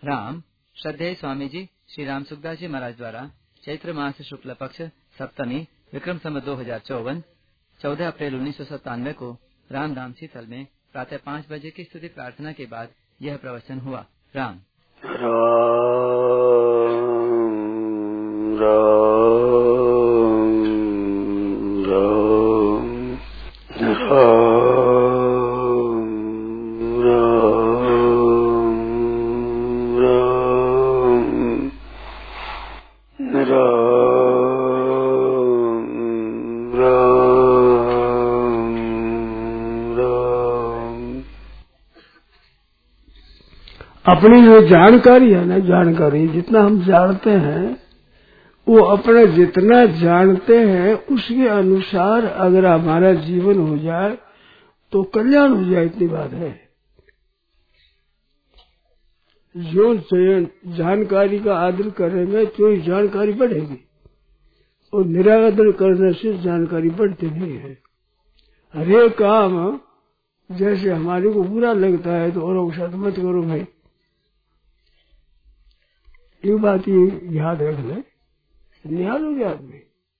राम श्रद्धेय स्वामी जी श्री राम सुखदास जी महाराज द्वारा चैत्र मास शुक्ल पक्ष सप्तमी विक्रम संवत 2054 14 अप्रैल 1997 को रामधाम शीतल में प्रातः 5 बजे की स्तुति प्रार्थना के बाद यह प्रवचन हुआ। राम अपनी जो जानकारी है ना, जानकारी जितना हम जानते हैं वो अपने जितना जानते हैं उसके अनुसार अगर हमारा जीवन हो जाए तो कल्याण हो जाए, इतनी बात है। जो जानकारी का आदर करेंगे तो ही जानकारी बढ़ेगी, और निरादर करने से जानकारी बढ़ती नहीं है। हरेक काम जैसे हमारे को बुरा लगता है तो औरों के साथ मत करो भाई, ये बात ये याद रख ले, निहाल हो गया आदमी।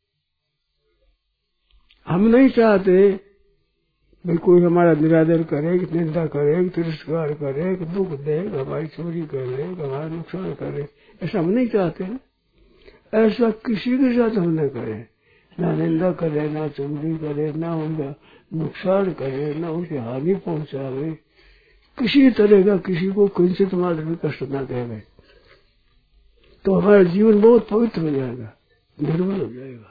हम नहीं चाहते भाई कोई हमारा निरादर करे, निंदा करे, तिरस्कार करे, दुख दे, हमारी चोरी करे, हमारा नुकसान करे, ऐसा हम नहीं चाहते। ऐसा किसी के साथ हम न करें, ना निंदा करे, ना चोरी करे, ना उनका नुकसान करे, ना उनकी हानि पहुंचावे, किसी तरह का किसी को किंचित मात्र भी कष्ट न देवे, तो हमारा जीवन बहुत पवित्र हो जाएगा, निर्मल हो जाएगा।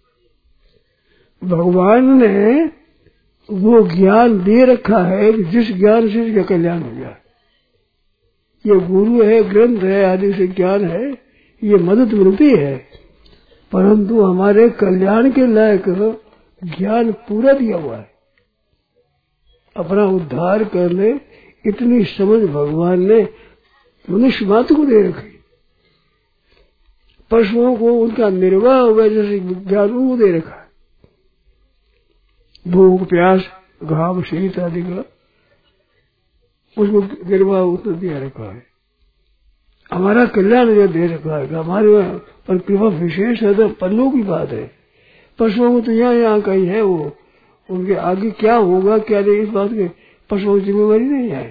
भगवान ने वो ज्ञान दे रखा है कि जिस ज्ञान से इसका कल्याण हो जाए। ये गुरु है, ग्रंथ है, आदि से ज्ञान है, ये मदद मिलती है, परंतु हमारे कल्याण के लायक ज्ञान पूरा दिया हुआ है। अपना उद्धार करने इतनी समझ भगवान ने मनुष्य मात्र को दे रखी। पशुओं को उनका निर्वाह हुआ जैसे ज्ञान को दे रखा है, भूख प्यास घाव शीत आदि का उसको निर्वाह उतना दिया रखा है। हमारा कल्याण जो दे रखा है, हमारे पर कृपा विशेष है, तो पल्लों की बात है। पशुओं को तो यहाँ कहीं है, वो उनके आगे क्या होगा क्या नहीं, इस बात के पशुओं की जिम्मेवारी नहीं है।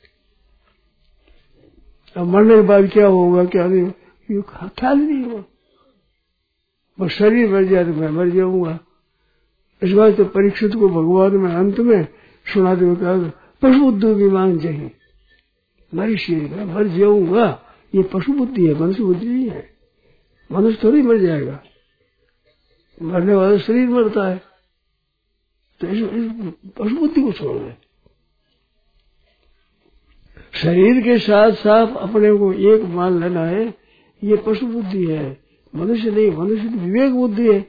अब मरने के बाद क्या होगा क्या नहीं, ये ख्याल नहीं हुआ। बस शरीर मर जाए तो मैं मर जाऊंगा। इस बात तो परीक्षित को भगवान में अंत में सुनाते हुए कहा, पशु बुद्धि भी मान चाहिए, मरी शरीर में मर जाऊंगा, ये पशु बुद्धि है, मनुष्य बुद्धि नहीं है। मनुष्य थोड़ी मर जाएगा, मरने वाला शरीर मरता है, तो इस पशु बुद्धि को छोड़ दे। शरीर के साथ साथ अपने को एक मान लेना है, ये पशु बुद्धि है, मनुष्य नहीं। मनुष्य की विवेक बुद्धि है।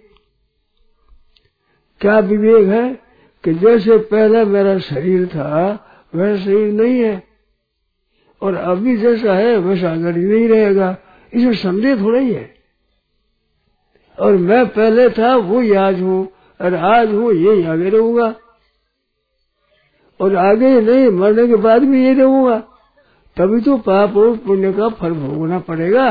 क्या विवेक है कि जैसे पहले मेरा शरीर था वैसा शरीर नहीं है, और अभी जैसा है वैसा आगे नहीं रहेगा, इसमें संदेह थोड़ा ही है। और मैं पहले था वो ही आज हूँ, और आज हूँ ये आगे रहूंगा, और आगे नहीं मरने के बाद भी ये रहूंगा। तभी तो पाप और पुण्य का फल भोगना पड़ेगा।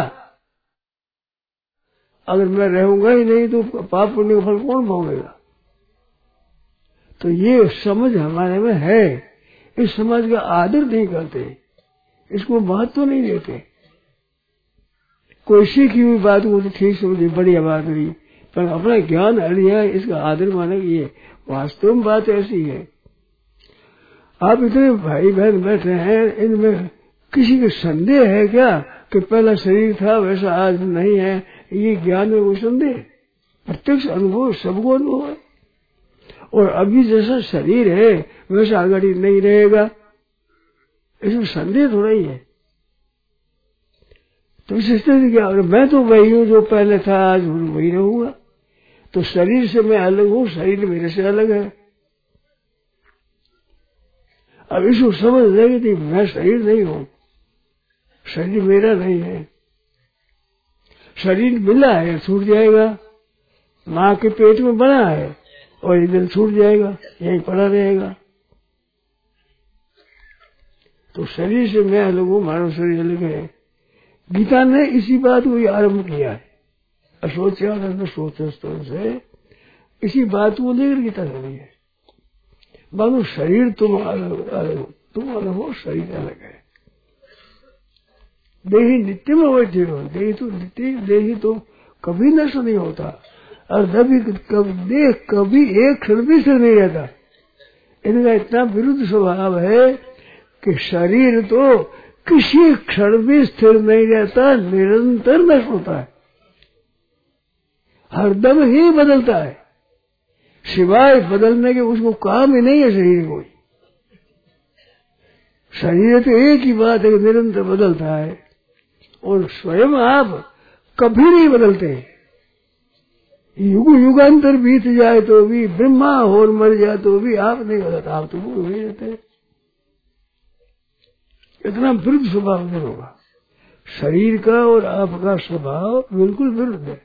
अगर मैं रहूंगा ही नहीं तो पाप पुण्य का फल कौन भोगेगा। तो ये समझ हमारे में है, इस समझ का आदर नहीं करते, इसको महत्व नहीं देते। कोई सीखी हुई बात को तो ठीक समझी, बढ़िया बात हुई, पर अपना ज्ञान है इसका आदर माने कि ये वास्तव में बात ऐसी है। आप इतने भाई बहन बैठे हैं, इनमें किसी को संदेह है क्या कि पहला शरीर था वैसा आज नहीं है? ये ज्ञान में वो संदेह, प्रत्यक्ष अनुभव सबको अनुभव है। और अभी जैसा शरीर है वैसा आगे नहीं रहेगा, इसमें संदेह थोड़ा ही है। तो इस स्थिति क्या, मैं तो वही हूँ जो पहले था, आज वही रहूंगा। तो शरीर से मैं अलग हूँ, शरीर मेरे से अलग है। अब इसको समझ लेंगे कि मैं शरीर नहीं हूँ, शरीर मेरा नहीं है। शरीर मिला है, छूट जाएगा। माँ के पेट में बना है और एक दिन छूट जाएगा, यहीं पड़ा रहेगा। तो शरीर से मैं अलग हूँ, मानव शरीर अलग है। गीता ने इसी बात को आरंभ किया है। अशोचानंद शोचस्तव से इसी बात को लेकर गीता चली है। मानो शरीर तुम अलग हो, शरीर अलग है। देही नित्य में बैठे हो, देही तो नित्य, देही तो कभी नष्ट नहीं होता और देह कभी एक क्षण भी स्थिर नहीं रहता। इनका इतना विरुद्ध स्वभाव है कि शरीर तो किसी क्षण भी स्थिर नहीं रहता, निरंतर नष्ट होता है, हरदम ही बदलता है। सिवाय बदलने के उसको काम ही नहीं है शरीर को। शरीर तो एक ही बात है, निरंतर बदलता है और स्वयं आप कभी नहीं बदलते। युगांतर बीत जाए तो भी, ब्रह्मा और मर जाए तो भी आप नहीं बदलता, आप तो वो नहीं रहते। इतना विरुद्ध स्वभाव नहीं होगा। शरीर का और आपका स्वभाव बिल्कुल विरुद्ध है।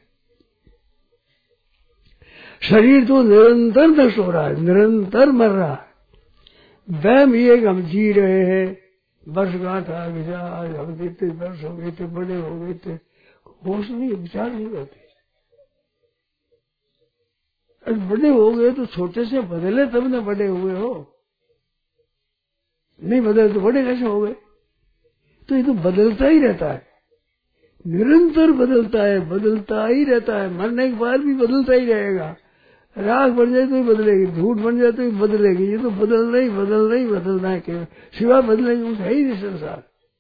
शरीर तो निरंतर नष्ट हो रहा है, निरंतर मर रहा है। वहम ये हम जी रहे हैं, वर्षगांठ आ गया, आज हम इतने वर्ष हो गए थे, बड़े हो गए थे, होश नहीं, विचार नहीं करते। बड़े हो गए तो छोटे से बदले तब न बड़े हुए हो, नहीं बदले तो बड़े कैसे हो गए? तो ये तो बदलता ही रहता है, निरंतर बदलता है, बदलता ही रहता है। मरने के बाद भी बदलता ही रहेगा। राख बन जाए तो ही बदलेगी, धूल बन जाए तो ही बदलेगी। ये तो बदलना ही बदलना है केवल, सिवा बदलेगी कुछ है ही नहीं संसार।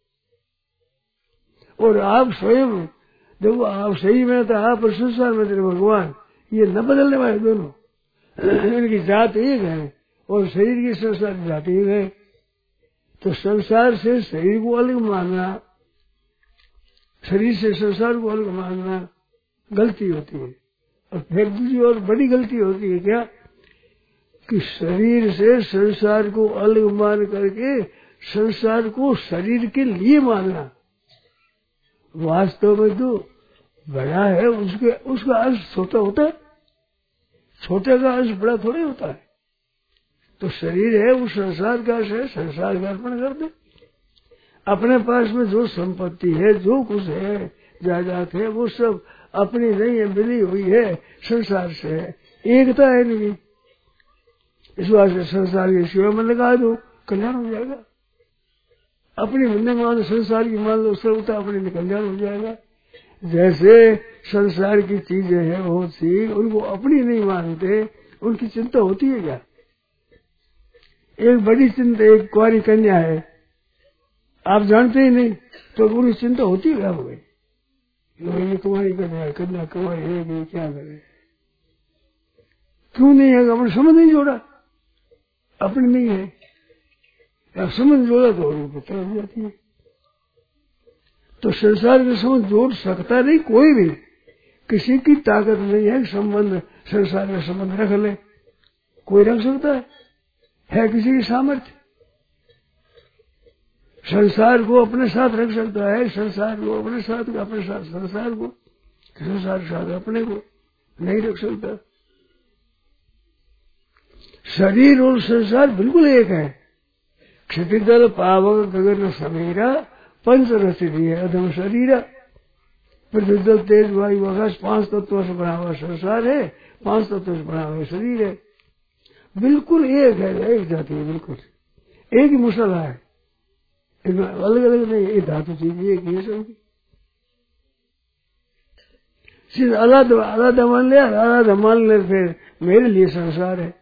और आप स्वयं देखो, आप सही में था, आप और संसार में थे भगवान, ये न बदलने वाले दोनों। इनकी जात एक है और शरीर की संसार की जात एक है। तो संसार से शरीर को अलग मानना, शरीर से संसार को अलग मानना गलती होती है। और फिर दूसरी और बड़ी गलती होती है क्या, कि शरीर से संसार को अलग मान करके संसार को शरीर के लिए मानना। वास्तव में तो बड़ा है, उसका अंश छोटा होता है, छोटे का अंश बड़ा थोड़ी होता है। तो शरीर है वो संसार का अंश है, संसार का अर्पण कर दे। अपने पास में जो संपत्ति है, जो कुछ है, जायदाद है, वो सब अपनी नहीं है, मिली हुई है, संसार से है, एकता है नहीं। इस वास्ते संसार की सेवा में लगा दो, कल्याण हो जाएगा। अपनी बंदे मान, संसार की मान लो, सर्वता अपनी कल्याण हो जाएगा। जैसे संसार की चीजें हैं बहुत सी, उनको अपनी नहीं मानते, उनकी चिंता होती है क्या? एक बड़ी चिंता, एक कुंवारी कन्या है, आप जानते ही नहीं तो पूरी चिंता होती है आपको। ये कुंवारी कन्या कुंवारी है, क्या करे, क्यों नहीं है? अपने समझ नहीं जोड़ा, अपनी नहीं है, या समझ जोड़ा तो पता हो जाती है। तो संसार के समझ जोड़ सकता नहीं कोई भी, किसी की ताकत नहीं है संबंध, संसार में संबंध रख ले। कोई रख सकता है किसी की सामर्थ्य? संसार को अपने साथ रख सकता है, संसार को अपने साथ संसार को, संसार के साथ अपने को नहीं रख सकता। शरीर और संसार बिल्कुल एक है। क्षितिदल पावक गगन समीरा पंच रचि है अधम शरीरा। पृथ्वी जल तेज वायु आकाश 5 तत्वों से बना हुआ संसार है, 5 तत्वों से बना हुआ शरीर है। बिल्कुल एक है, एक जाति है, बिल्कुल एक ही मसाला है, अलग अलग नहीं। ये धातु चीज एक ही है सबकी। सीधा अलग मान लिया, अलग मान ले, फिर मेरे लिए संसार है।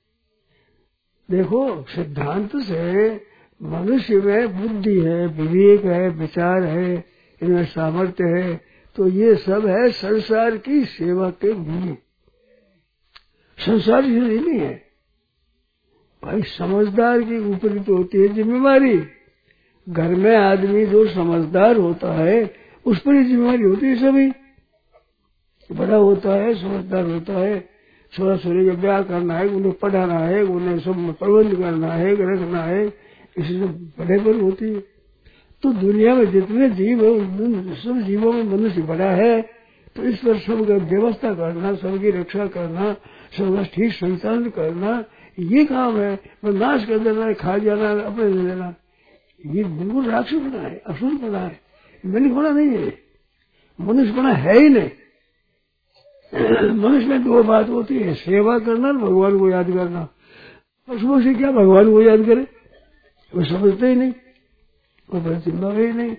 देखो सिद्धांत से मनुष्य में बुद्धि है, विवेक है, विचार है, इनमें सामर्थ्य है, तो ये सब है संसार की सेवा के लिए। संसार की नहीं है भाई। समझदार की ऊपर तो होती है जिम्मेवारी। घर में आदमी जो समझदार होता है उस पर ही जिम्मेवारी होती है। सभी बड़ा होता है, समझदार होता है, छोरा छोरी का ब्याह करना है, उन्हें पढ़ाना है, उन्हें सब प्रबंध करना है, रखना है, इसी से बड़े पर होती है। तो दुनिया में जितने जीव है सब जीवों में मनुष्य बड़ा है। तो इस पर सबका व्यवस्था करना, सबकी रक्षा करना, सबका ठीक संचालन करना, ये काम है। मैं नाश कर देना है, खा जाना, अपने ले लेना, ये बिल्कुल राक्षस बना है, असुर बना है। मनुष्यपना नहीं है, मनुष्यपना है ही नहीं। मनुष्य में दो बात होती है, सेवा करना और भगवान को याद करना। पशुओं से क्या भगवान को याद करे, वो समझते ही नहीं, वो प्रतिमा ही नहीं।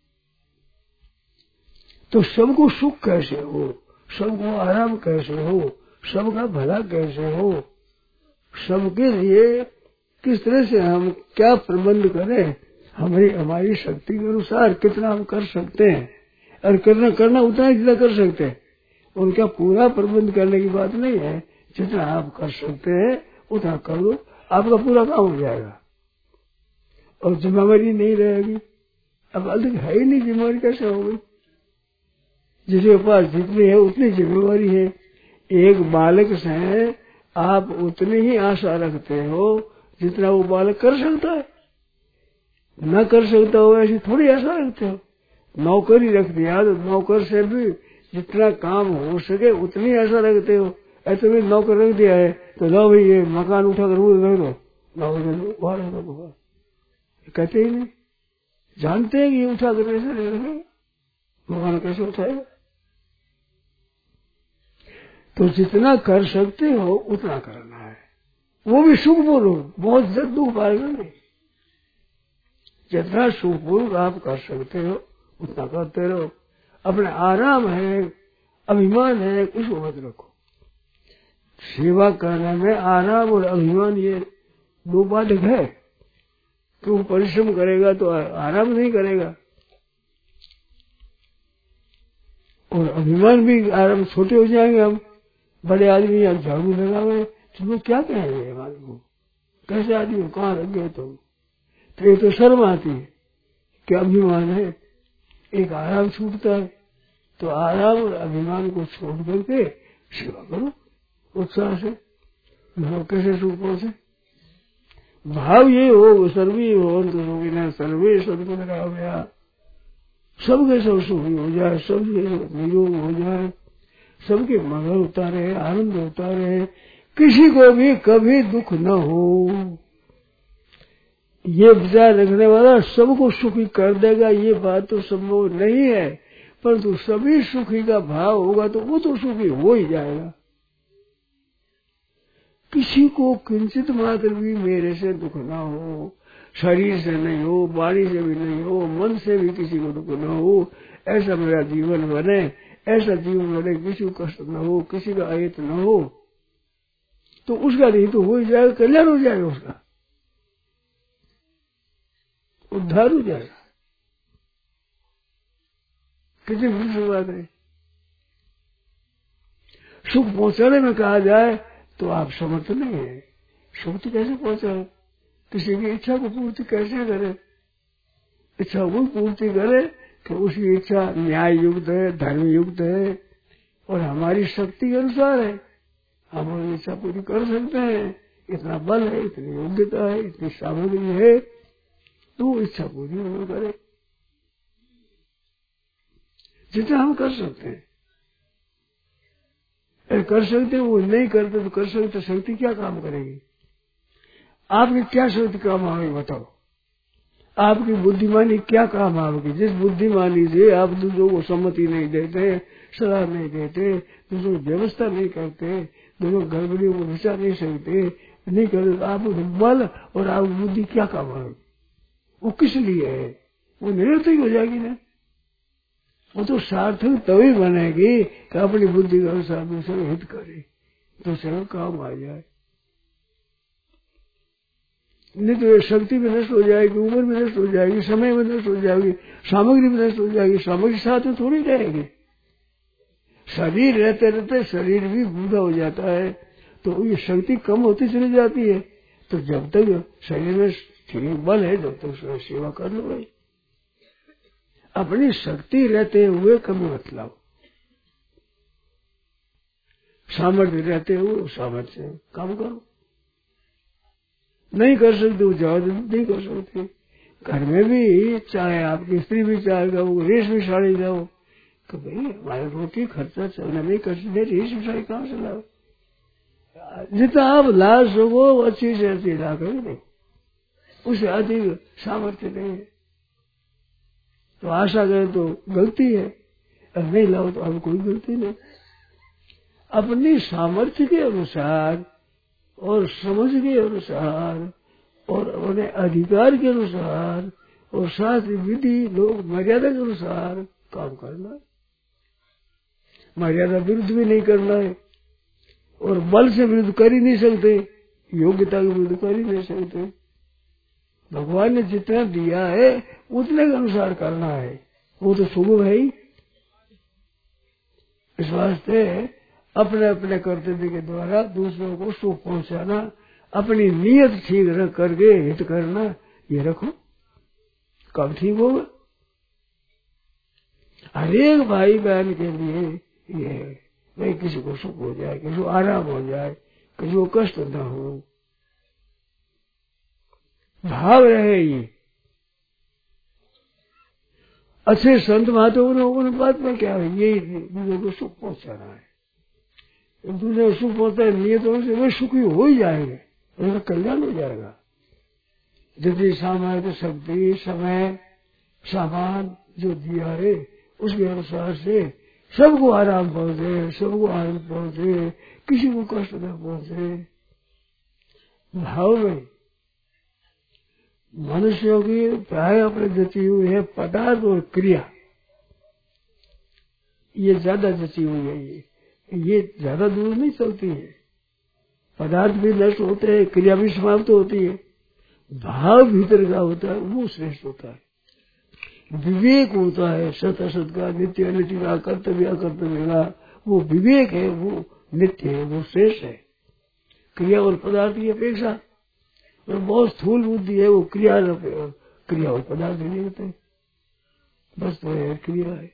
तो सबको सुख कैसे हो, सबको आराम कैसे हो, सबका भला कैसे हो, सबके लिए किस तरह से हम क्या प्रबंध करें, हमारी शक्ति के अनुसार कितना हम कर सकते हैं, और करना उतना जितना कर सकते हैं। उनका पूरा प्रबंध करने की बात नहीं है, जितना आप कर सकते हैं उतना कर लो, आपका पूरा काम हो जाएगा और जिम्मेवारी नहीं रहेगी। अब अलग है ही नहीं, जिम्मेवारी कैसे होगी? जिसके पास जितनी है उतनी जिम्मेवारी है। एक बालक से आप उतनी ही आशा रखते हो जितना वो बालक कर सकता है, न कर सकता हो ऐसी थोड़ी आशा रखते हो। नौकरी रख दिया तो नौकर से भी जितना काम हो सके उतनी आशा रखते हो। ऐसे भी नौकर रख दिया है तो लो भाई ये मकान उठा कर रख दो, नौकर कहते ही नहीं, जानते हैं कि ये उठा कर ऐसा नहीं रखेगा, मकान कैसे उठाएगा। तो जितना कर सकते हो उतना करना है, वो भी सुख बोलो, बहुत दुख पाएगा नहीं। जितना सुखपूर्वक आप कर सकते हो उतना करते रहो। अपने आराम है, अभिमान है, उसको मत रखो। सेवा करने में आराम और अभिमान ये दो बाधक है। क्यों परिश्रम करेगा तो आराम नहीं करेगा, और अभिमान भी आराम, छोटे हो जाएंगे हम, बड़े आदमी अब झाड़ू लगावे तुम्हें क्या कहेंगे हमारे को, कैसे आदमी हो, कहाँ लग गए तुम। तो ये तो शर्म आती है, क्या अभिमान है, एक आराम छूटता है। तो आराम और अभिमान को छोड़ करके सेवा करो उत्साह से, कैसे सुख पहुंचे। भाव ये हो सर्वी हो तो सर्वे सदगुण, सबके सब सुखी हो जाए, सबके निरोग हो जाए, सबके मंगल होता रहे, आनंद होता रहे, किसी को भी कभी दुख न हो। ये विचार रखने वाला सबको सुखी कर देगा, ये बात तो संभव नहीं है, परंतु सभी सुखी का भाव होगा तो वो तो सुखी हो ही जाएगा। किसी को किंचित मात्र भी मेरे से दुख ना हो, शरीर से नहीं हो, वाणी से भी नहीं हो, मन से भी किसी को दुख न हो, ऐसा मेरा जीवन बने, ऐसा जीवन बने, किसी को कष्ट न हो, किसी का अहित न हो, तो उसका नहीं तो हो ही जाएगा, कल्याण हो जाएगा, उसका उद्धार हो जाएगा। किसी भी बात नहीं। सुख पहुंचाने में कहा जाए तो आप समर्थ नहीं है, सुख तो कैसे पहुंचाए, किसी की इच्छा को पूर्ति कैसे करे, इच्छा को पूर्ति करे तो उसकी इच्छा न्याय युक्त है, धर्म युक्त है, और हमारी शक्ति के अनुसार है, हम अपनी इच्छा पूरी कर सकते हैं, इतना बल है, इतनी योग्यता है, इतनी सामग्री है, तो इच्छा पूरी होना करे जितना हम कर सकते हैं। कर सकते वो नहीं करते तो कर सकते, शक्ति क्या काम करेगी, आपकी क्या शक्ति काम आएगी बताओ, आपकी बुद्धिमानी क्या काम आएगी। जिस बुद्धिमानी से आप दूसरों को सम्मति नहीं देते, सलाह नहीं देते, दूसरों की व्यवस्था नहीं करते, दूसरों गड़बड़ियों को विचार नहीं सकते, नहीं करते, आप बल और आप बुद्धि क्या काम आएगी, वो किस लिए है, वो निरर्थक हो जाएगी ना। वो तो सार्थक तभी बनेगी कि अपनी बुद्धि के अनुसार दूसरे हित करे, दूसरे काम आ जाए। नहीं तो ये शक्ति में नष्ट हो जाएगी, उम्र में नष्ट हो जाएगी, समय में नष्ट हो जाएगी, सामग्री में नष्ट हो जाएगी, सामग्री साथ में थोड़ी रहेगी। शरीर रहते रहते शरीर भी बूढ़ा हो जाता है, तो ये शक्ति कम होती चली जाती है। तो जब तक शरीर में ठीक बल है जब तक सेवा कर लो भाई, अपनी शक्ति रहते हुए कमी मत लाओ, सामर्थ्य रहते हुए सामर्थ्य काम करो। नहीं कर सकते वो जाओ, नहीं कर सकते। घर में भी चाहे आपकी स्त्री भी चाहेगा वो रेशमी साड़ी जाओ, तो भाई हमारे रोटी खर्चा चलना नहीं कर सकते, रेशमी साड़ी कहाँ से लाओ, जितना आप ला सको अच्छी से अच्छी ला कर दो, उसे अधिक सामर्थ्य नहीं है। तो आशा करें तो गलती है, और नहीं लाओ तो अब कोई गलती नहीं। अपनी सामर्थ्य के अनुसार और समझ के अनुसार और अपने अधिकार के अनुसार और साथ विधि लोग मर्यादा के अनुसार काम करना है। मर्यादा विरुद्ध भी नहीं करना है, और बल से विरुद्ध कर ही नहीं सकते, योग्यता के विरुद्ध कर ही नहीं सकते। भगवान ने जितना दिया है उतने के अनुसार करना है, वो तो सुगम है ही। इस वास्ते अपने अपने कर्तव्य के द्वारा दूसरों को सुख पहुंचाना, अपनी नीयत ठीक रख करके हित करना, ये रखो, कब ठीक होगा। हरेक भाई बहन के लिए ये है, भाई किसी को सुख हो जाए, किसी को आराम हो जाए, किसी को कष्ट न हो, भाव रहे। ये अच्छे संत महात्माओं ने बात में क्या है, यही दूसरे को सुख पहुंचाना है। दूसरे को सुख पहुंचाए नियतों से वे सुखी हो ही जाएंगे, उनका कल्याण हो जाएगा। जितनी सामर्थ्य शक्ति समय सामान जो दिया है उसके अनुसार से सबको आराम पहुंचे, सबको आनंद पहुंचे, किसी को कष्ट न पहुंचे। भाव में मनुष्यों की प्राय अपने जची हुई है पदार्थ और क्रिया, ये ज्यादा जची हुई है। ये ज्यादा दूर नहीं चलती है। पदार्थ भी नष्ट होते हैं, क्रिया भी समाप्त होती है। भाव भीतर का होता है वो श्रेष्ठ होता है। विवेक होता है सत असत का, नित्य अनित्य का, कर्तव्य अकर्तव्य का, वो विवेक है, वो नित्य है, वो श्रेष्ठ है। क्रिया और पदार्थ की अपेक्षा और बहुत स्थूल बुद्धि है, वो क्रिया और पदार्थ नहीं होते, बस तो है क्रिया है।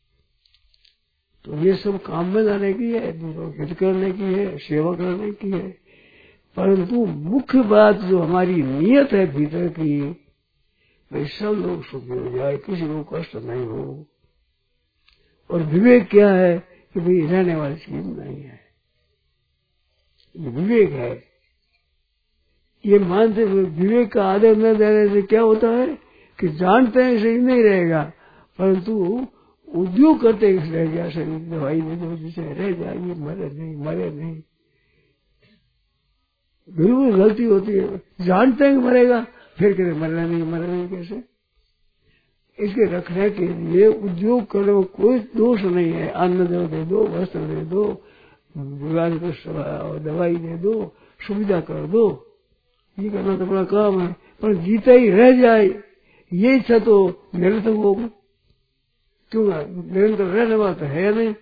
तो ये सब काम में लाने की है, दूसरों को हित करने की है, सेवा करने की है। परंतु मुख्य बात जो हमारी नियत है भीतर की, भाई सब लोग सुखी हो जाए, किसी को कष्ट नहीं हो। और विवेक क्या है कि भाई रहने वाली चीज नहीं है, ये विवेक है। ये मानते हुए विवेक का आदर न देने से क्या होता है कि जानते हैं शरीर नहीं रहेगा, परंतु उद्योग करते रह गया शरीर, दवाई दे दो जिसे रह जाएगी, मरे नहीं। बिल्कुल गलती होती है। जानते हैं कि मरेगा, फिर कहते मरना नहीं कैसे। इसके रखने के लिए उद्योग करने में कोई दोष नहीं है। अन्न दे दो, वस्त्र दे दो, विवाह को दवाई दे दो, सुविधा कर दो, ये करना तो बड़ा काम है। पर जीता ही रह जाए ये इच्छा तो निरंतर होगा, क्यों निरंतर रहने वाला तो है नहीं।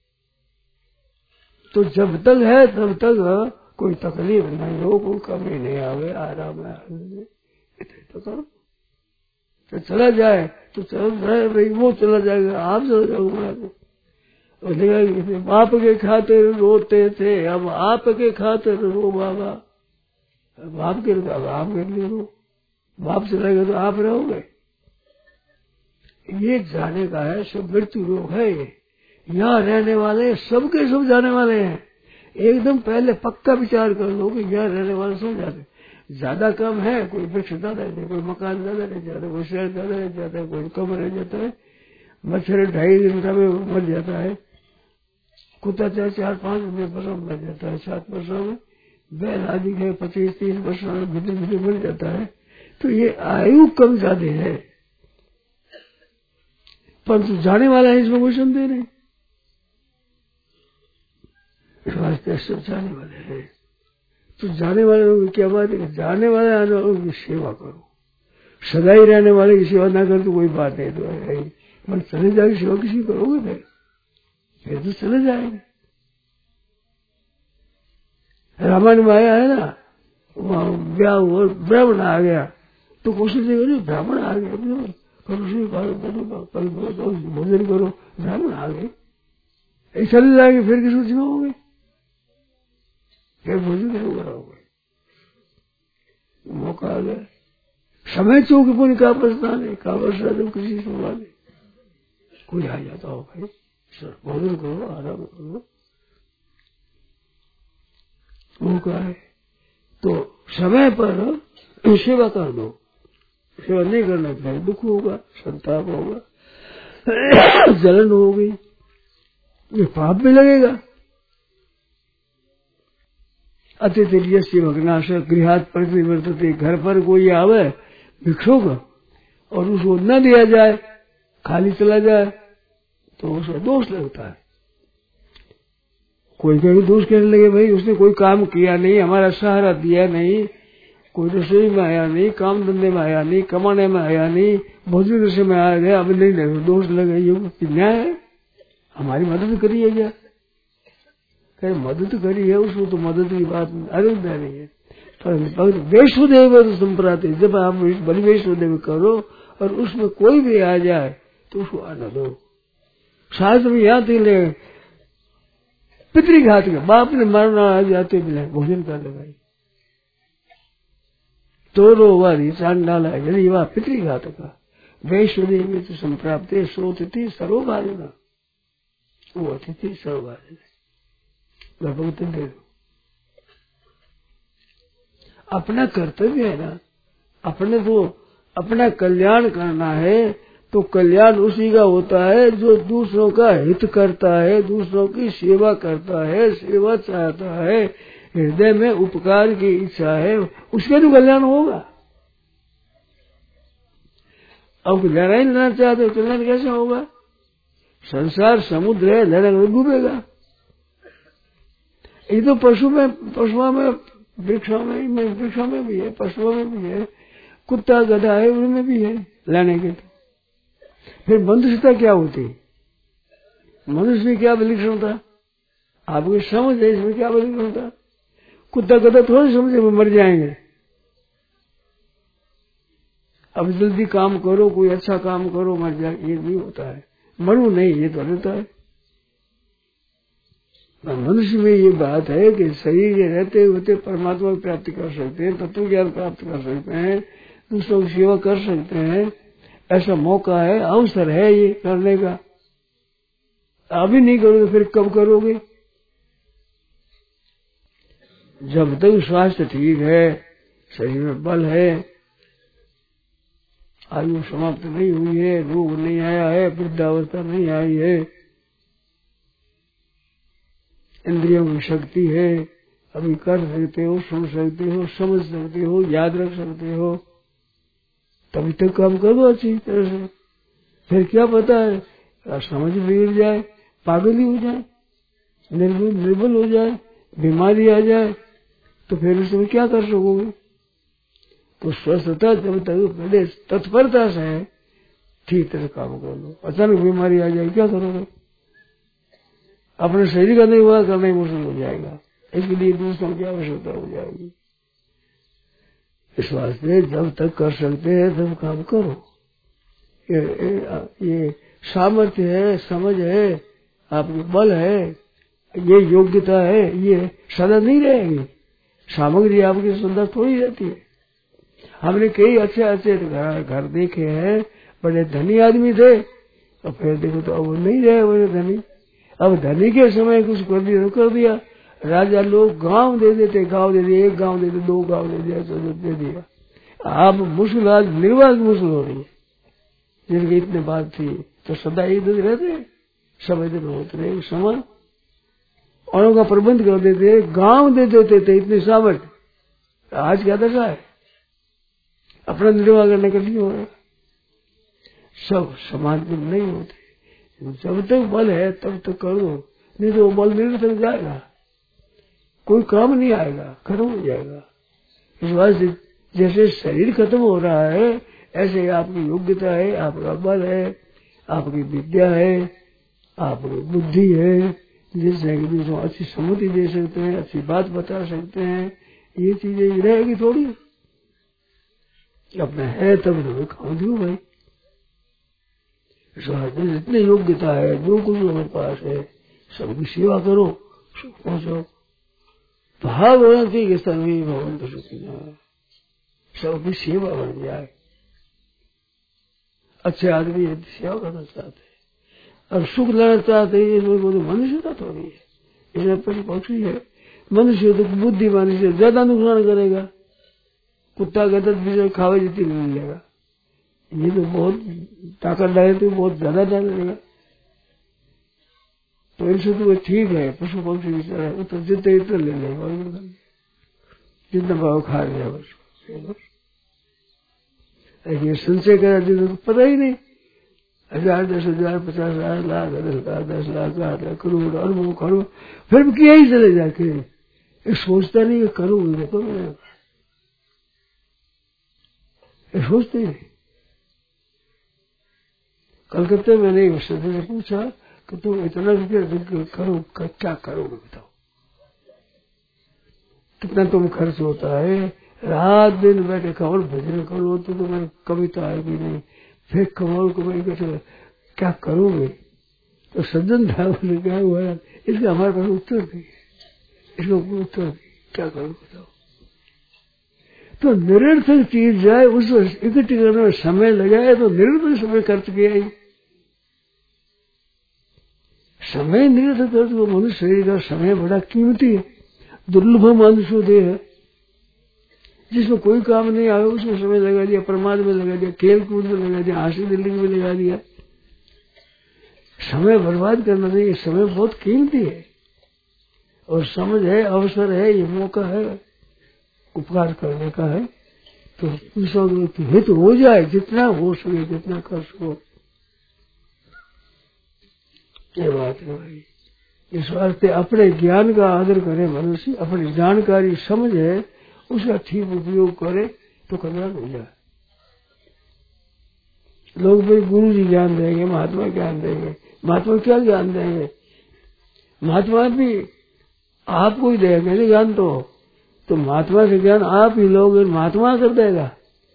तो जब तक है तब तक कोई तकलीफ नहीं हो, कोई कमी नहीं आवे, आराम है तो करो। तो चला जाए तो चल जाए भाई, वो चला जाएगा, आप चला जाओगे। बाप के खातिर रोते थे, अब आपके खातिर रो बाबा। बाप के लिए रो, बाप चलेगा तो आप रहोगे। ये जाने का है, सब मृत्यु रोग है। ये यहाँ रहने वाले सबके सब जाने वाले हैं। एकदम पहले पक्का विचार कर लो कि यहाँ रहने वाले सब जाते। ज्यादा कम है, कोई वृक्ष ज्यादा है, कोई मकान ज्यादा रह जाता है, कोई शहर ज्यादा रह जाता है, कोई कम रह जाता है। मच्छर 2.5 घंटा में मर जाता है, कुत्ता 4-5 वर्षों में मर जाता है, 7 वर्षों में। बैल आदि है 25-30 वर्षों में भीतर मर जाता है। तो ये आयु कम ज्यादा है, परंतु जाने वाला है, इसमें कोई संदेह नहीं। इस वास्ते सब जाने वाले हैं। तो जाने वाले लोग क्या बात है, जाने वाले आने वालों की सेवा करो। सदा ही रहने वाले की सेवा ना कर तो कोई बात नहीं। तो है मन चले जाएगी, सेवा किसी करोगे फिर तो चले जाएंगे। रामायण में आया है ना, वहाँ ब्याह हुआ, ब्राह्मण आ गया तो कोशिश नहीं, ब्राह्मण आ गया भोजन करो, ब्राह्मण आ गए, चले जाएंगे, फिर किसी सेवा होगी, फिर भोजन नहीं कराओगे। मौका आ गया, समय चौकी पुण्य का प्रश्न नहीं, का वर्षा किसी सुनवा नहीं, कोई आ जाता हो भाई भोजन करो, आराम करो, मौका है तो समय पर सेवा कर दो। सेवा नहीं करना तो दुख होगा, संताप होगा, जलन हो गई, ये पाप भी लगेगा। अतिथि भगनाश गृहात प्रतिवर्तते, घर पर कोई आवे भिक्षुक और उसको न दिया जाए, खाली चला जाए तो उसका दोष लगता है। कोई कभी दोष कहने लगे, भाई उसने कोई काम किया नहीं, हमारा सहारा दिया नहीं, कोई रसोई में आया नहीं, काम धंधे में आया नहीं, कमाने में आया नहीं, भोजन रसोई में आ गया, अब नहीं लगे दोष लगे, ये न्याय है? हमारी मदद करी है क्या? कहीं मदद करी है, उसको तो मदद की बात अयोध्या नहीं है। पर वैष्णोदेव संप्राते, जब आप बलि वैष्णोदेव करो और उसमें कोई भी आ जाए तो उसको आना दो। शास्त्र में यहाँ तक ले पितृघात का, बाप ने मरना आ जाते मिले भोजन कर ले भाई, तो वाली चांडाला यदि वह पितृघात का वैष्णोदेव तो संप्राप्त सोतिथि सर्वभाजना, वो अतिथि सर्वभाजना भगवती दे दो। अपना कर्तव्य है ना, अपने को अपना कल्याण करना है तो कल्याण उसी का होता है जो दूसरों का हित करता है, दूसरों की सेवा करता है, सेवा चाहता है, हृदय में उपकार की इच्छा है, उसके तो कल्याण होगा। अब कल्याण ही लेना चाहते हो, कल्याण कैसे होगा? संसार समुद्र है, लड़ने में डूबेगा। ये तो पशुओं में वृक्षों में भी है, पशुओं में भी है, कुत्ता गधा है उनमें भी है लेने के। तो फिर मनुष्यता क्या होती? मनुष्य में क्या विलक्षणता? आपकी समझ है इसमें क्या विलक्षणता? कुत्ता गधा थोड़ी समझे वो मर जाएंगे। अब जल्दी काम करो, कोई अच्छा काम करो, मर जाए, ये नहीं होता है। मरू नहीं, ये तो रहता है। मनुष्य में ये बात है कि शरीर ये रहते होते परमात्मा की प्राप्ति कर सकते हैं, तत्व ज्ञान प्राप्त कर सकते हैं, दूसरों की सेवा कर सकते हैं, ऐसा मौका है, अवसर है ये करने का। अभी नहीं करोगे फिर कब करोगे? जब तक स्वास्थ्य ठीक है, शरीर में बल है, आयु समाप्त नहीं हुई है, रोग नहीं आया है, वृद्धावस्था नहीं आई है, इंद्रियों की शक्ति है, अभी कर सकते हो, सुन सकते हो, समझ सकते हो, याद रख सकते हो, तभी तक काम करो अच्छी तरह से। फिर क्या पता है समझ बिगड़ जाए, पागल ही हो जाए, निर्बल हो जाए, बीमारी आ जाए, तो फिर उसमें क्या कर सकोगे? तो स्वस्थता जब तक पहले तत्परता से ठीक तरह काम कर लो। अचानक बीमारी आ जाए क्या करोगे? अपने शरीर का निर्वाह करना ही मुश्किल हो जाएगा, इसके लिए दूसरों की आवश्यकता हो जाएगी। इस वास्ते जब तक कर सकते हैं तब काम करो। ये सामर्थ्य है, समझ है, आपके बल है, ये योग्यता है, ये सदा नहीं रहेगी। सामग्री आपकी सुंदर थोड़ी रहती है। हमने कई अच्छे अच्छे घर देखे हैं, बड़े धनी आदमी थे, और फिर देखो तो अब नहीं रहे बड़े धनी। अब धनी के समय कुछ कर दिया तो कर दिया। राजा लोग गांव दे देते, गांव दे दिया, एक गांव दे दिया, दो गांव दे दिया, तो दे दिया। आप मुश्किल आज निर्वाह मुश्किल हो रही है। जिनकी इतने बात थी तो सदा इधर रहते, सब इधर होते रहे। समय औरों का प्रबंध कर देते, गांव दे देते थे, इतनी सामर्थ्य। आज क्या दशा है? अपना निर्वाह करने का नहीं हो रहा। सब समाज में नहीं होते। जब तक बल है तब तक कर दो, नहीं तो बल निरंतर जाएगा, कोई काम नहीं आएगा, खत्म हो जाएगा। इस बात से जैसे शरीर खत्म हो रहा है, ऐसे आपकी योग्यता है, आपका बल है, आपकी विद्या है, आपकी बुद्धि है, जिससे कि दूसरों अच्छी सम्मति दे सकते हैं, अच्छी बात बता सकते हैं। ये चीजें रहेगी थोड़ी, अपना है तब तो काम दो भाई। जितनी योग्यता है, जो कुछ हमारे पास है, सबकी सेवा करो, सुख पहुंचो। भाव होना चाहिए कि सर्वे भगवंत सुखिनः, सबकी सेवा बन जाए। अच्छे आदमी सेवा करना चाहते हैं और सुख लेना चाहते हैं, इसमें कोई मनुष्यता थोड़ी है, इसमें पशु पक्षी है। मनुष्य तो बुद्धिमान से ज्यादा नुकसान करेगा, कुत्ता गदत भी खावे जितनी नहीं लेगा, ये तो बहुत ताकत डाले तो बहुत ज्यादा डाल देगा। तो इनसे तो वो ठीक है, पशु पक्षी की तरह वो तो जितने इतना ले लेगा, जितना भाव खा लिया बस। ये संचय करा जितना तो पता ही नहीं, 1000 10,000 50,000 लाख 10 लाख 8 लाख करोड़ अरबों करोड़, फिर भी किया ही चले जाके, एक सोचता नहीं कि करूंगी तो सोचते ही नहीं। कलकत्ते में मैंने उससे पूछा कि तुम इतना रुपया करो क्या करोगे बताओ, कितना तुम खर्च होता है, रात दिन बैठे कमल भजन करो तो तुम्हें कविता आएगी नहीं, फिर कमल को मैं क्या करोगे। तो सज्जन ठाकुर ने क्या हुआ, इसका हमारे पास उत्तर नहीं है, इसका उत्तर नहीं, क्या करो बताओ। तो निरर्थक चीज जाए उसको इकट्ठी करने में समय लगाए तो निरर्थक समय खर्च किया ही। समय निरर्थक खर्च, वो मनुष्य शरीर का समय बड़ा कीमती है, दुर्लभ मानुषो देह है, जिसमें कोई काम नहीं आया उसमें समय लगा दिया, प्रमाद में लगा दिया, खेल कूद में लगा दिया, हासिल दिल्ली में लगा दिया। समय बर्बाद करना नहीं, समय बहुत कीमती है और समझ है, अवसर है, ये मौका है उपकार करने का है। तो पूछोगे हित हो जाए, जितना हो सके जितना कर सको, ये बात है भाई। इस वास्ते अपने ज्ञान का आदर करे मनुष्य, अपनी जानकारी समझ है उसका ठीक उपयोग करे तो कल्याण हो जाए। लोग भाई गुरु जी ज्ञान देंगे, महात्मा ज्ञान देंगे, महात्मा क्या ज्ञान देंगे, महात्मा भी आपको ही देंगे नहीं ज्ञान, तो महात्मा से ज्ञान आप ही लोगे, महात्मा कर देगा।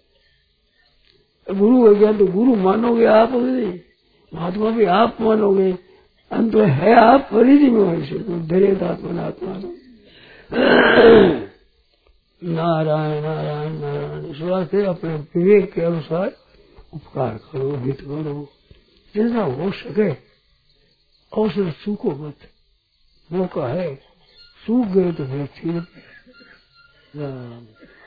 गुरु का ज्ञान तो गुरु मानोगे आप नहीं, महात्मा भी आप मानोगे, अंत है आप परिधि में वैसे धैर्य आत्मा नारायण नारायण नारायण। इस वास्ते अपने विवेक के अनुसार उपकार करो, हित करो, जितना हो सके। अवसर सूखो मत, मौका है, सूख गए तो फिर ठीक।